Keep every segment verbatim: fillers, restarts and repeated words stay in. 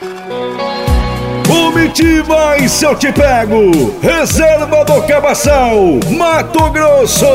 Comitiva e se eu te pego, reserva do Cabaçal, Mato Grosso.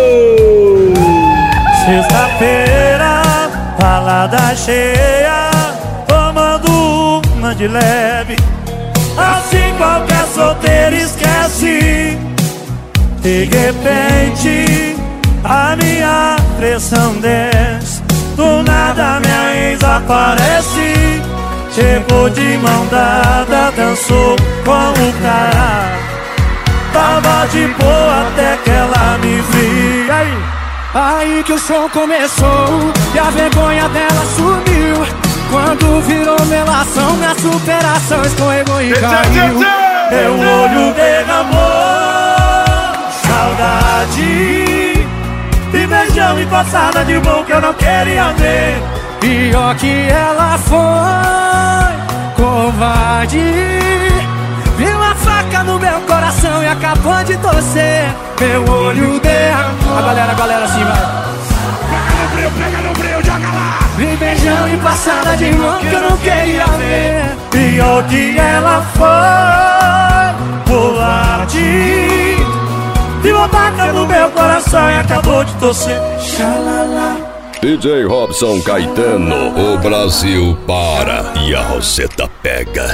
Sexta-feira, balada cheia, tomando uma de leve. Assim qualquer solteiro esquece. De repente, a minha pressão desce. Do nada minha ex aparece. Chegou de mão dada, dançou com o cara. Tava de boa até que ela me viu. Aí, aí que o show começou e a vergonha dela sumiu. Quando virou melação, minha superação escorregou e caiu. Meu olho derramou saudade e beijão e passada de mão que eu não queria ver. Pior que ela foi covarde, viu a faca no meu coração e acabou de torcer. Meu olho derramou. A galera, a galera assim vai. Pega no breu, pega no breu, joga lá. Me beijão e passada de mão que eu não queria ver. Pior que ela foi covarde, viu a faca no meu coração e acabou de torcer. Xalala. D J Robson Caetano, o Brasil para e a Roseta pega.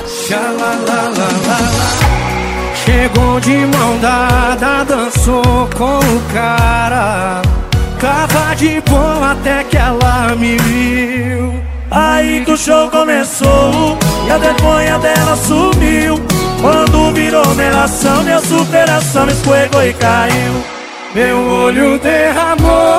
Chegou de mão dada, dançou com o cara. Tava de boa até que ela me viu. Aí que o show começou e a vergonha dela sumiu. Quando virou melação, minha superação escorregou e caiu. Meu olho derramou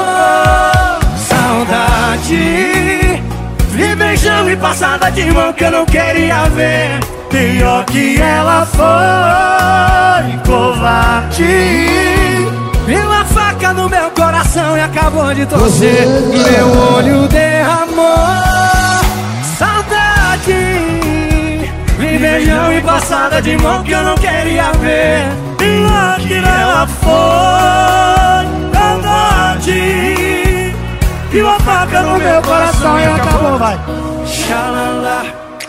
saudade, vi beijão e passada de mão que eu não queria ver. Pior que ela foi covarde, viu a faca no meu coração e acabou de torcer. Meu olho derramou saudade, vi beijão e passada de mão que eu não queria ver. Pior que ela foi covarde, viu a faca no meu coração e acabou, vai. Xalala,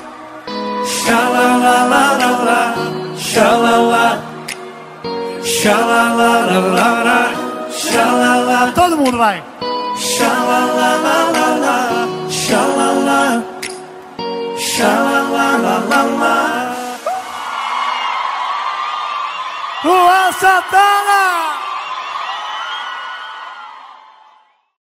xalalalala, xalala, xalalalala, xalala. Todo mundo vai. Xalalalala, xalala, xalalalala. O Satã!